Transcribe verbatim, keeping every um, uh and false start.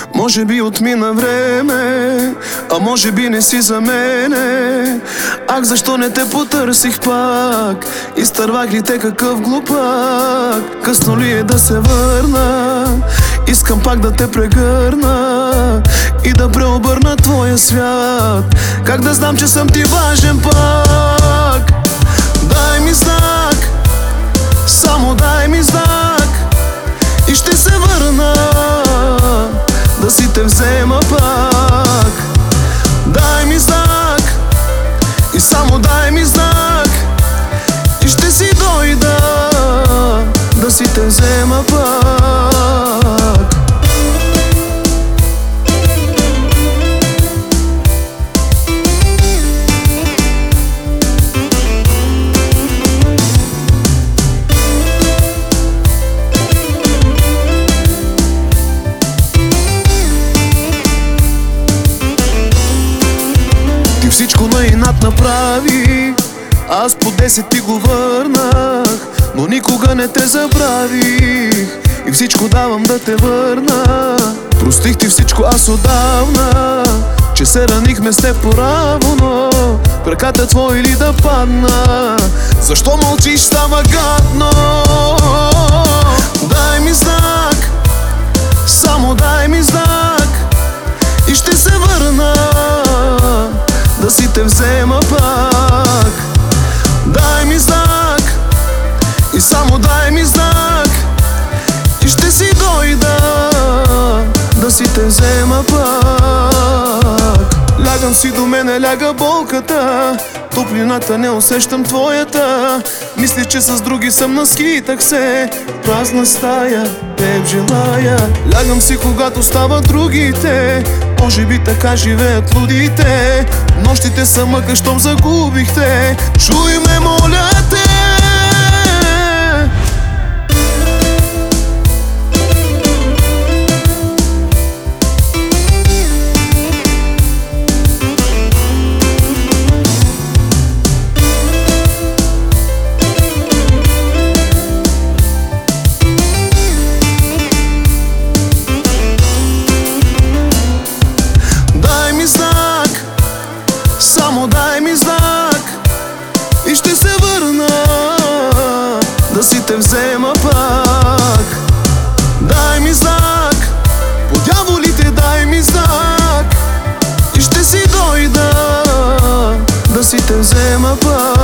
Може би отмина време, а може би не си за мене. Ах, защо не те потърсих пак? Изтървах ли те, какъв глупак? Късно ли е да се върна? Искам пак да те прегърна и да преобърна твоя свят. Как да знам, че съм ти важен пак? Дай ми знак, само дай ми знак и ще се върна да си те взема пак. Дай ми знак и само дай ми знак и ще си дойда да си те взема пак. Всичко на инат направи, аз по десет ти го върнах, но никога не те забравих и всичко давам да те върна. Простих ти всичко аз отдавна, че се ранихме с теб по-раво, но краката твои ли да падна? Защо мълчиш, става гадно? Дай ми знак, само дай ми знак и ще се върна да си те взема пак. Дай ми знак и само дай ми знак и ще си дойда да си те взема пак. Лягам си до мене, ляга болката, топлината не усещам твоята. Мислиш, че с други съм на ски таксе, празна стая, теб желая. Лягам си, когато стават другите, може би така живеят лудите. Нощите са мъка, щом загубихте. Чуй ме, моля те. Само дай ми знак и ще се върна да си те взема пак. Дай ми знак, по дяволите дай ми знак и ще си дойда да си те взема пак.